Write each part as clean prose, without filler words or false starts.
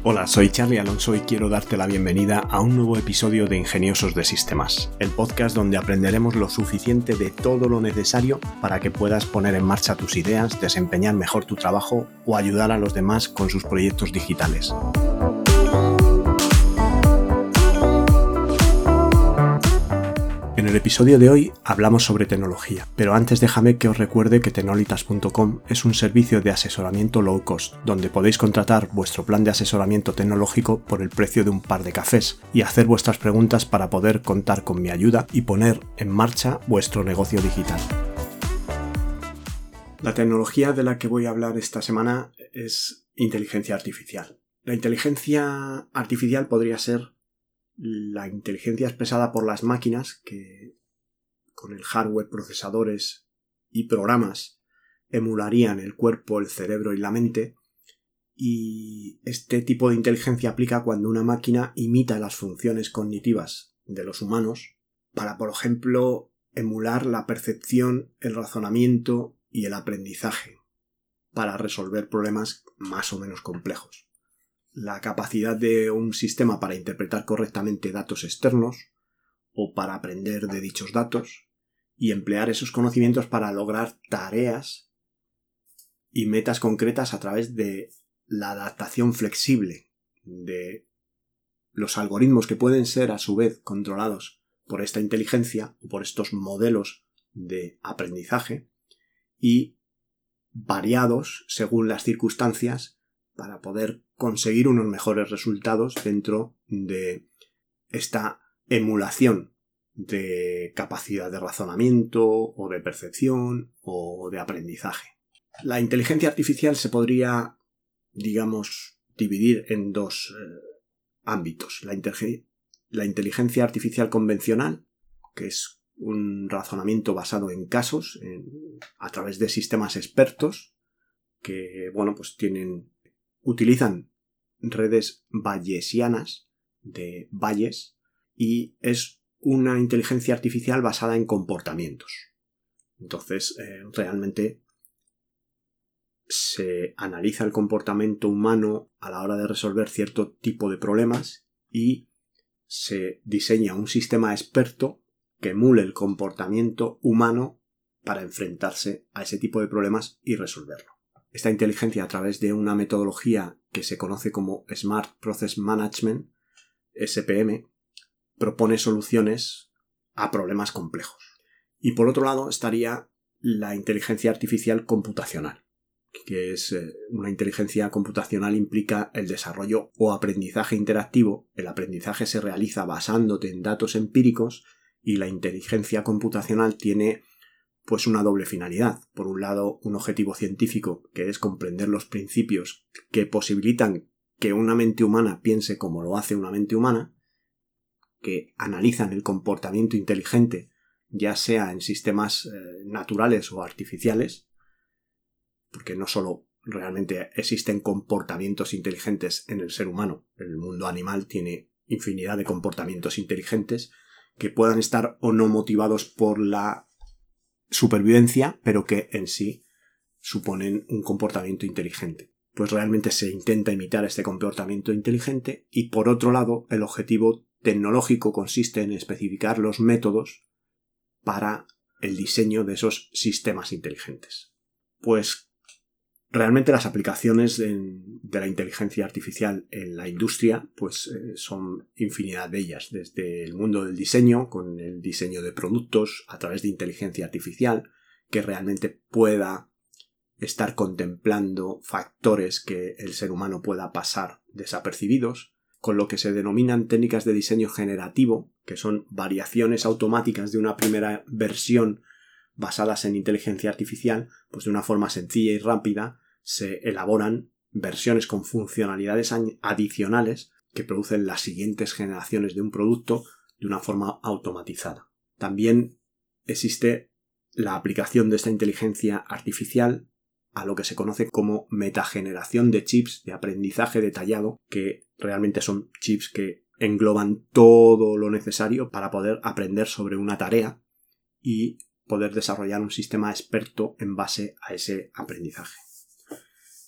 Hola, soy Charlie Alonso y quiero darte la bienvenida a un nuevo episodio de Ingeniosos de Sistemas, el podcast donde aprenderemos lo suficiente de todo lo necesario para que puedas poner en marcha tus ideas, desempeñar mejor tu trabajo o ayudar a los demás con sus proyectos digitales. En el episodio de hoy hablamos sobre tecnología, pero antes déjame que os recuerde que Tecnolitas.com es un servicio de asesoramiento low cost, donde podéis contratar vuestro plan de asesoramiento tecnológico por el precio de un par de cafés y hacer vuestras preguntas para poder contar con mi ayuda y poner en marcha vuestro negocio digital. La tecnología de la que voy a hablar esta semana es inteligencia artificial. La inteligencia artificial podría ser la inteligencia expresada por las máquinas que con el hardware, procesadores y programas emularían el cuerpo, el cerebro y la mente, y este tipo de inteligencia aplica cuando una máquina imita las funciones cognitivas de los humanos para, por ejemplo, emular la percepción, el razonamiento y el aprendizaje para resolver problemas más o menos complejos. La capacidad de un sistema para interpretar correctamente datos externos o para aprender de dichos datos y emplear esos conocimientos para lograr tareas y metas concretas a través de la adaptación flexible de los algoritmos que pueden ser a su vez controlados por esta inteligencia o por estos modelos de aprendizaje y variados según las circunstancias para poder conseguir unos mejores resultados dentro de esta emulación de capacidad de razonamiento o de percepción o de aprendizaje. La inteligencia artificial se podría, dividir en dos ámbitos. La inteligencia artificial convencional, que es un razonamiento basado en casos, a través de sistemas expertos que, utilizan redes bayesianas de Bayes y es una inteligencia artificial basada en comportamientos. Entonces, realmente se analiza el comportamiento humano a la hora de resolver cierto tipo de problemas y se diseña un sistema experto que emule el comportamiento humano para enfrentarse a ese tipo de problemas y resolverlo. Esta inteligencia, a través de una metodología que se conoce como Smart Process Management, SPM, propone soluciones a problemas complejos. Y por otro lado estaría la inteligencia artificial computacional, que es una inteligencia computacional implica el desarrollo o aprendizaje interactivo. El aprendizaje se realiza basándote en datos empíricos y la inteligencia computacional tiene una doble finalidad. Por un lado, un objetivo científico, que es comprender los principios que posibilitan que una mente humana piense como lo hace una mente humana, que analizan el comportamiento inteligente, ya sea en sistemas naturales o artificiales, porque no solo realmente existen comportamientos inteligentes en el ser humano, el mundo animal tiene infinidad de comportamientos inteligentes que puedan estar o no motivados por la supervivencia, pero que en sí suponen un comportamiento inteligente. Pues realmente se intenta imitar este comportamiento inteligente y, por otro lado, el objetivo tecnológico consiste en especificar los métodos para el diseño de esos sistemas inteligentes. Pues realmente las aplicaciones de la inteligencia artificial en la industria son infinidad de ellas, desde el mundo del diseño, con el diseño de productos a través de inteligencia artificial que realmente pueda estar contemplando factores que el ser humano pueda pasar desapercibidos, con lo que se denominan técnicas de diseño generativo, que son variaciones automáticas de una primera versión basadas en inteligencia artificial, de una forma sencilla y rápida se elaboran versiones con funcionalidades adicionales que producen las siguientes generaciones de un producto de una forma automatizada. También existe la aplicación de esta inteligencia artificial a lo que se conoce como metageneración de chips de aprendizaje detallado, que realmente son chips que engloban todo lo necesario para poder aprender sobre una tarea y poder desarrollar un sistema experto en base a ese aprendizaje.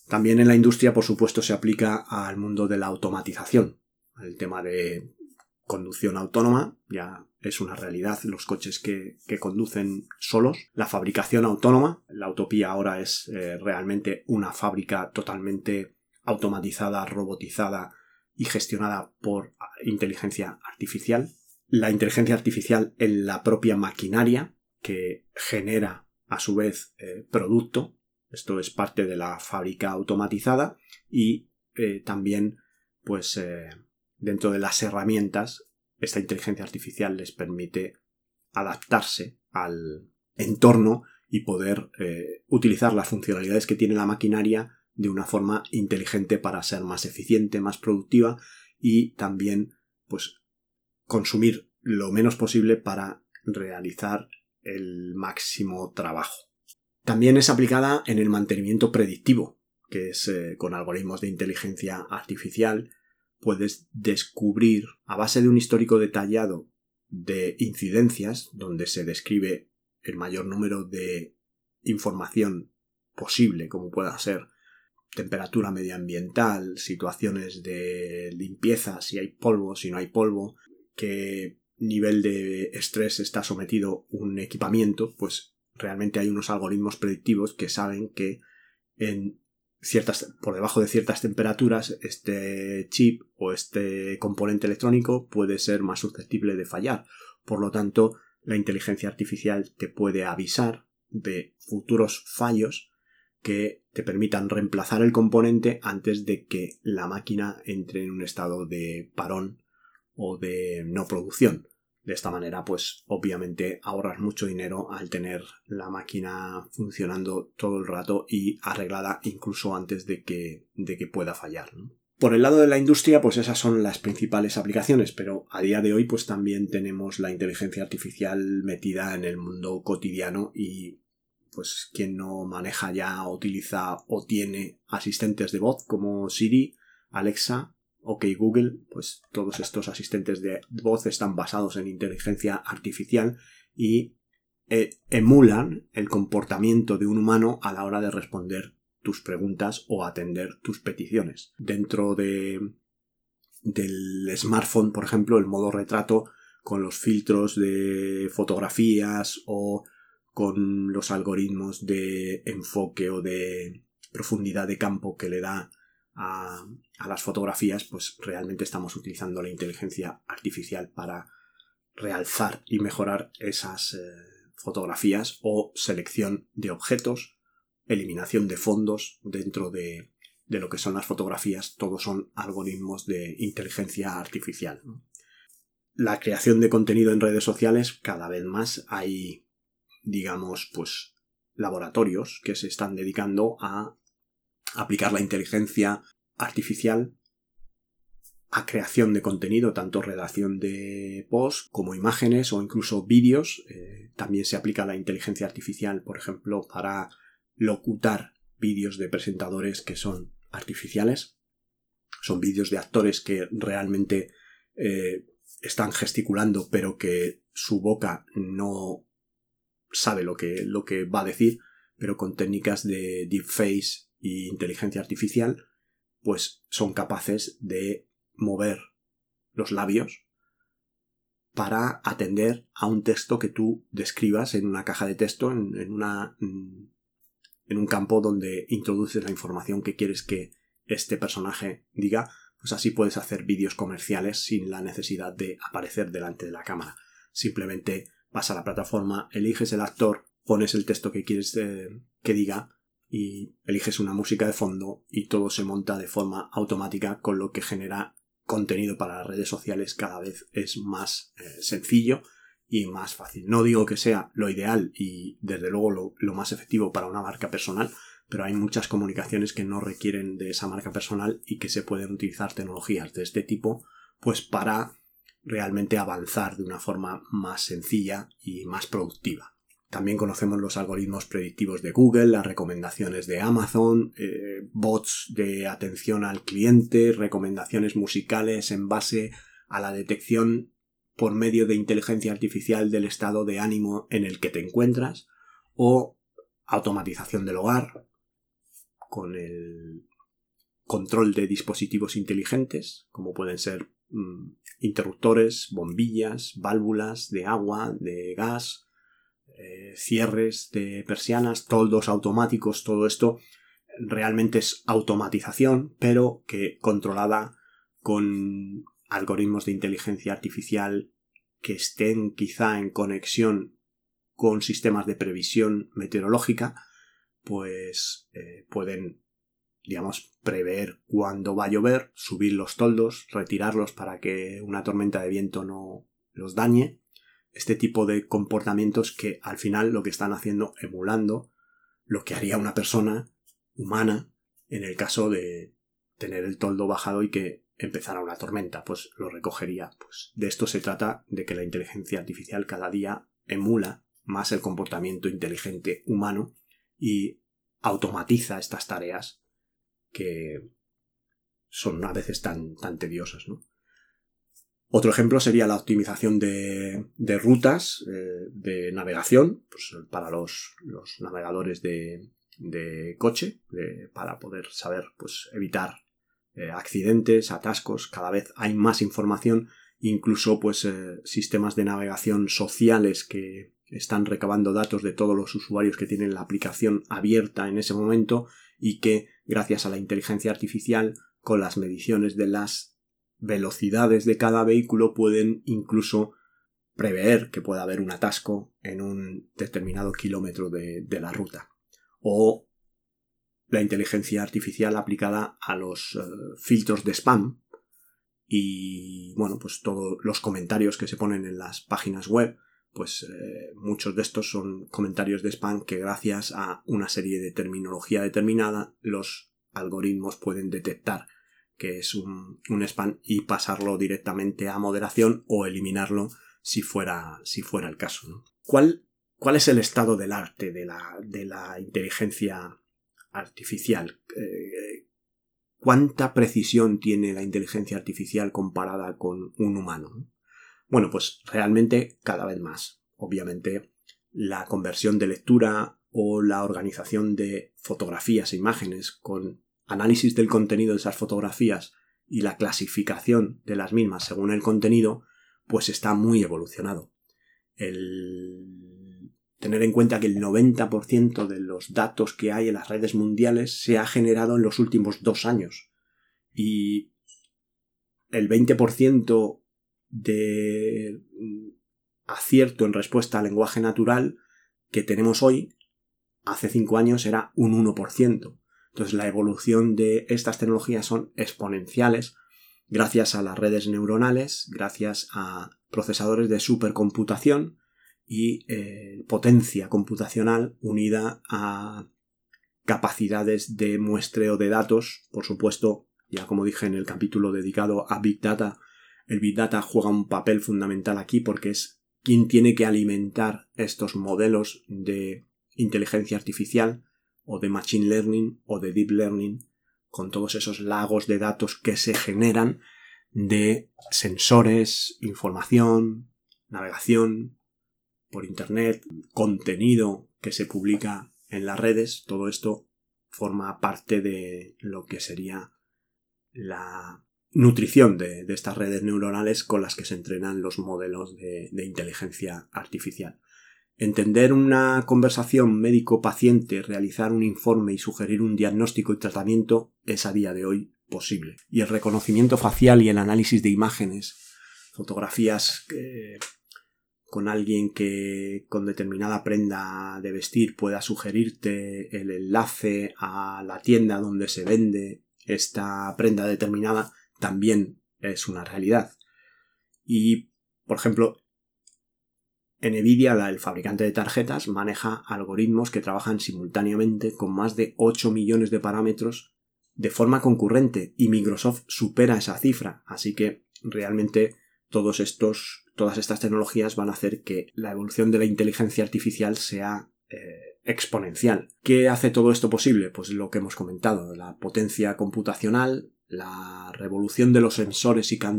También en la industria, por supuesto, se aplica al mundo de la automatización. El tema de conducción autónoma ya es una realidad, los coches que conducen solos. La fabricación autónoma, la utopía ahora es realmente una fábrica totalmente automatizada, robotizada y gestionada por inteligencia artificial. La inteligencia artificial en la propia maquinaria que genera a su vez producto. Esto es parte de la fábrica automatizada y también pues dentro de las herramientas esta inteligencia artificial les permite adaptarse al entorno y poder utilizar las funcionalidades que tiene la maquinaria de una forma inteligente para ser más eficiente, más productiva y también pues consumir lo menos posible para realizar el máximo trabajo. También es aplicada en el mantenimiento predictivo, que es con algoritmos de inteligencia artificial puedes descubrir a base de un histórico detallado de incidencias donde se describe el mayor número de información posible, como pueda ser temperatura medioambiental, situaciones de limpieza, si hay polvo, si no hay polvo, qué nivel de estrés está sometido un equipamiento, pues realmente hay unos algoritmos predictivos que saben que por debajo de ciertas temperaturas este chip o este componente electrónico puede ser más susceptible de fallar. Por lo tanto, la inteligencia artificial te puede avisar de futuros fallos que te permitan reemplazar el componente antes de que la máquina entre en un estado de parón o de no producción. De esta manera, pues obviamente ahorras mucho dinero al tener la máquina funcionando todo el rato y arreglada incluso antes de que pueda fallar, ¿no? Por el lado de la industria, pues esas son las principales aplicaciones, pero a día de hoy pues también tenemos la inteligencia artificial metida en el mundo cotidiano y pues quien no maneja ya, utiliza o tiene asistentes de voz como Siri, Alexa, OK Google, pues todos estos asistentes de voz están basados en inteligencia artificial y emulan el comportamiento de un humano a la hora de responder tus preguntas o atender tus peticiones. Dentro del smartphone, por ejemplo, el modo retrato con los filtros de fotografías o con los algoritmos de enfoque o de profundidad de campo que le da a las fotografías, pues realmente estamos utilizando la inteligencia artificial para realzar y mejorar esas fotografías o selección de objetos, eliminación de fondos dentro de lo que son las fotografías. Todos son algoritmos de inteligencia artificial, ¿no? La creación de contenido en redes sociales, cada vez más hay, digamos, pues laboratorios que se están dedicando a aplicar la inteligencia artificial a creación de contenido, tanto redacción de posts como imágenes o incluso vídeos. También se aplica la inteligencia artificial, por ejemplo, para locutar vídeos de presentadores que son artificiales. Son vídeos de actores que realmente están gesticulando, pero que su boca no sabe lo que va a decir, pero con técnicas de deepface e inteligencia artificial, pues son capaces de mover los labios para atender a un texto que tú describas en una caja de texto, en un campo donde introduces la información que quieres que este personaje diga. Pues así puedes hacer vídeos comerciales sin la necesidad de aparecer delante de la cámara. Simplemente vas a la plataforma, eliges el actor, pones el texto que quieres que diga y eliges una música de fondo y todo se monta de forma automática, con lo que genera contenido para las redes sociales cada vez es más sencillo y más fácil. No digo que sea lo ideal y desde luego lo más efectivo para una marca personal, pero hay muchas comunicaciones que no requieren de esa marca personal y que se pueden utilizar tecnologías de este tipo pues para realmente avanzar de una forma más sencilla y más productiva. También conocemos los algoritmos predictivos de Google, las recomendaciones de Amazon, bots de atención al cliente, recomendaciones musicales en base a la detección por medio de inteligencia artificial del estado de ánimo en el que te encuentras, o automatización del hogar, con el control de dispositivos inteligentes, como pueden ser interruptores, bombillas, válvulas de agua, de gas, cierres de persianas, toldos automáticos. Todo esto realmente es automatización, pero que controlada con algoritmos de inteligencia artificial que estén quizá en conexión con sistemas de previsión meteorológica, pues pueden, digamos, prever cuándo va a llover, subir los toldos, retirarlos para que una tormenta de viento no los dañe. Este tipo de comportamientos que al final lo que están haciendo, emulando lo que haría una persona humana en el caso de tener el toldo bajado y que empezara una tormenta, pues lo recogería. Pues de esto se trata, de que la inteligencia artificial cada día emula más el comportamiento inteligente humano y automatiza estas tareas que son a veces tan tediosas, ¿no? Otro ejemplo sería la optimización de rutas de navegación, pues para los navegadores de coche, para poder saber, pues evitar accidentes, atascos. Cada vez hay más información, incluso pues sistemas de navegación sociales que están recabando datos de todos los usuarios que tienen la aplicación abierta en ese momento y que, gracias a la inteligencia artificial, con las mediciones de las velocidades de cada vehículo, pueden incluso prever que pueda haber un atasco en un determinado kilómetro de la ruta. O la inteligencia artificial aplicada a los filtros de spam y, bueno, pues todos los comentarios que se ponen en las páginas web, pues muchos de estos son comentarios de spam que, gracias a una serie de terminología determinada, los algoritmos pueden detectar que es un spam y pasarlo directamente a moderación o eliminarlo si fuera el caso, ¿no? ¿Cuál es el estado del arte de la inteligencia artificial? ¿Cuánta precisión tiene la inteligencia artificial comparada con un humano? Bueno, pues realmente cada vez más. Obviamente, la conversión de lectura o la organización de fotografías e imágenes con análisis del contenido de esas fotografías y la clasificación de las mismas según el contenido, pues está muy evolucionado. El tener en cuenta que el 90% de los datos que hay en las redes mundiales se ha generado en los últimos 2 años y el 20% de acierto en respuesta al lenguaje natural que tenemos hoy, hace 5 años era un 1%. Entonces la evolución de estas tecnologías son exponenciales gracias a las redes neuronales, gracias a procesadores de supercomputación y potencia computacional unida a capacidades de muestreo de datos. Por supuesto, ya como dije en el capítulo dedicado a Big Data, el Big Data juega un papel fundamental aquí porque es quien tiene que alimentar estos modelos de inteligencia artificial o de Machine Learning o de Deep Learning, con todos esos lagos de datos que se generan de sensores, información, navegación por Internet, contenido que se publica en las redes. Todo esto forma parte de lo que sería la nutrición de estas redes neuronales con las que se entrenan los modelos de inteligencia artificial. Entender una conversación médico-paciente, realizar un informe y sugerir un diagnóstico y tratamiento es a día de hoy posible. Y el reconocimiento facial y el análisis de imágenes, fotografías con alguien que con determinada prenda de vestir pueda sugerirte el enlace a la tienda donde se vende esta prenda determinada, también es una realidad. Y, por ejemplo, Nvidia, el fabricante de tarjetas, maneja algoritmos que trabajan simultáneamente con más de 8 millones de parámetros de forma concurrente, y Microsoft supera esa cifra. Así que realmente todas estas tecnologías van a hacer que la evolución de la inteligencia artificial sea exponencial. ¿Qué hace todo esto posible? Pues lo que hemos comentado, la potencia computacional, la revolución de los sensores y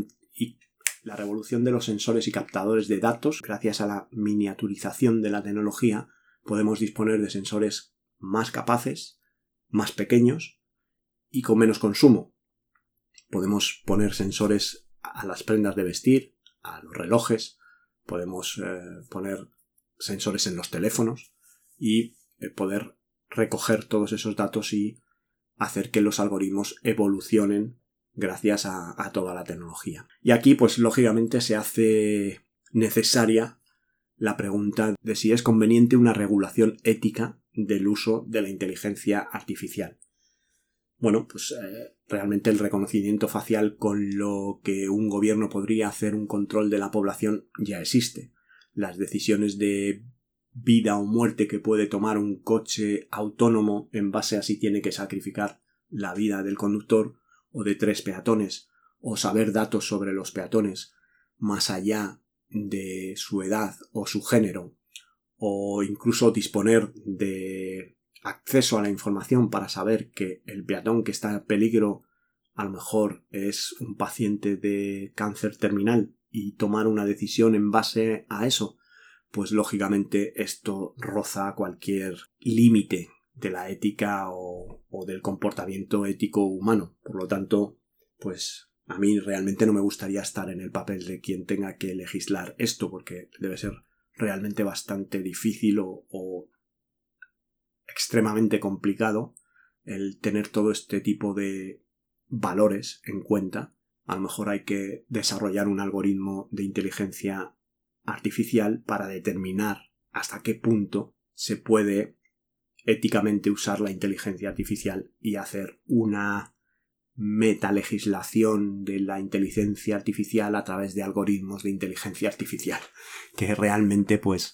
captadores de datos. Gracias a la miniaturización de la tecnología podemos disponer de sensores más capaces, más pequeños y con menos consumo. Podemos poner sensores a las prendas de vestir, a los relojes, podemos poner sensores en los teléfonos y poder recoger todos esos datos y hacer que los algoritmos evolucionen gracias a toda la tecnología. Y aquí, pues lógicamente se hace necesaria la pregunta de si es conveniente una regulación ética del uso de la inteligencia artificial. Bueno, pues realmente el reconocimiento facial con lo que un gobierno podría hacer un control de la población ya existe. Las decisiones de vida o muerte que puede tomar un coche autónomo en base a si tiene que sacrificar la vida del conductor o de 3 peatones, o saber datos sobre los peatones más allá de su edad o su género, o incluso disponer de acceso a la información para saber que el peatón que está en peligro a lo mejor es un paciente de cáncer terminal y tomar una decisión en base a eso, pues lógicamente esto roza cualquier límite de la ética o del comportamiento ético humano. Por lo tanto, pues a mí realmente no me gustaría estar en el papel de quien tenga que legislar esto, porque debe ser realmente bastante difícil o extremadamente complicado el tener todo este tipo de valores en cuenta. A lo mejor hay que desarrollar un algoritmo de inteligencia artificial para determinar hasta qué punto se puede éticamente usar la inteligencia artificial y hacer una metalegislación de la inteligencia artificial a través de algoritmos de inteligencia artificial, que realmente pues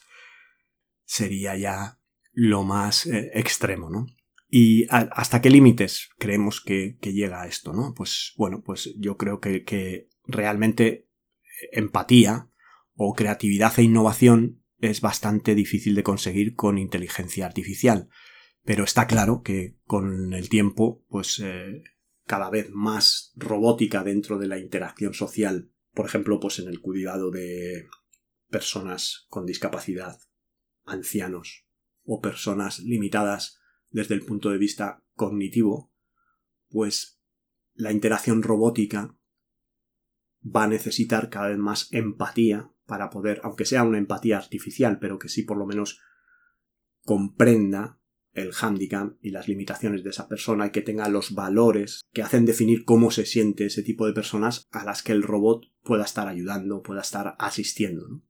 sería ya lo más extremo, ¿no? ¿Y hasta qué límites creemos que llega esto, no? Pues bueno, pues yo creo que realmente empatía o creatividad e innovación es bastante difícil de conseguir con inteligencia artificial, pero está claro que con el tiempo, pues cada vez más robótica dentro de la interacción social, por ejemplo, pues en el cuidado de personas con discapacidad, ancianos o personas limitadas desde el punto de vista cognitivo, pues la interacción robótica va a necesitar cada vez más empatía para poder, aunque sea una empatía artificial, pero que sí por lo menos comprenda el hándicap y las limitaciones de esa persona y que tenga los valores que hacen definir cómo se siente ese tipo de personas a las que el robot pueda estar ayudando, pueda estar asistiendo, ¿no?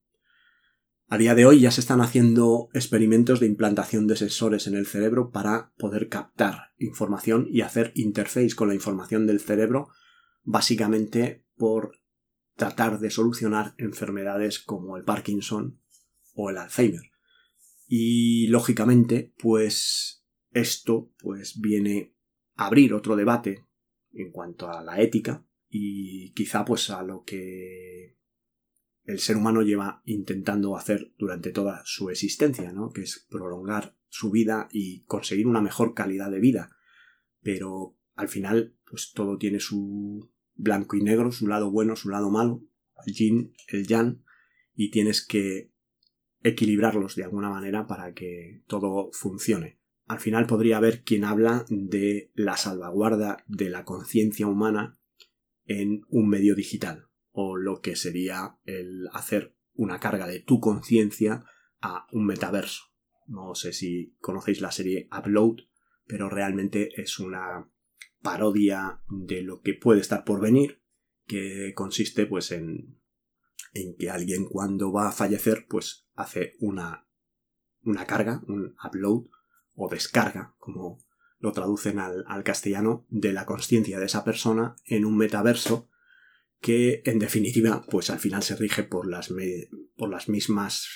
A día de hoy ya se están haciendo experimentos de implantación de sensores en el cerebro para poder captar información y hacer interface con la información del cerebro, básicamente por tratar de solucionar enfermedades como el Parkinson o el Alzheimer. Y lógicamente, pues esto pues viene a abrir otro debate en cuanto a la ética y quizá pues a lo que el ser humano lleva intentando hacer durante toda su existencia, ¿no? Que es prolongar su vida y conseguir una mejor calidad de vida. Pero al final, pues todo tiene su blanco y negro, su lado bueno, su lado malo, el yin, el yang, y tienes que equilibrarlos de alguna manera para que todo funcione. Al final podría haber quien habla de la salvaguarda de la conciencia humana en un medio digital, o lo que sería el hacer una carga de tu conciencia a un metaverso. No sé si conocéis la serie Upload, pero realmente es una parodia de lo que puede estar por venir, que consiste pues en que alguien cuando va a fallecer pues hace una carga, un upload o descarga, como lo traducen al castellano, de la consciencia de esa persona en un metaverso que en definitiva pues al final se rige por las mismas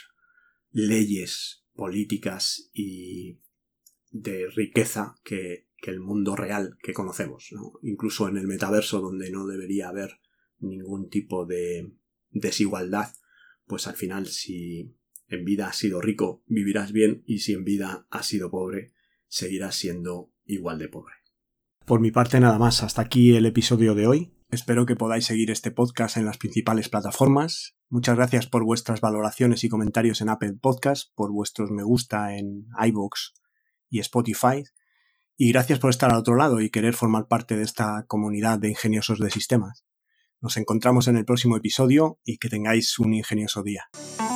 leyes políticas y de riqueza que el mundo real que conocemos, ¿no? Incluso en el metaverso, donde no debería haber ningún tipo de desigualdad, pues al final si en vida has sido rico vivirás bien y si en vida has sido pobre seguirás siendo igual de pobre. Por mi parte nada más, hasta aquí el episodio de hoy. Espero que podáis seguir este podcast en las principales plataformas. Muchas gracias por vuestras valoraciones y comentarios en Apple Podcast, por vuestros me gusta en iVoox y Spotify. Y gracias por estar al otro lado y querer formar parte de esta comunidad de ingeniosos de sistemas. Nos encontramos en el próximo episodio y que tengáis un ingenioso día.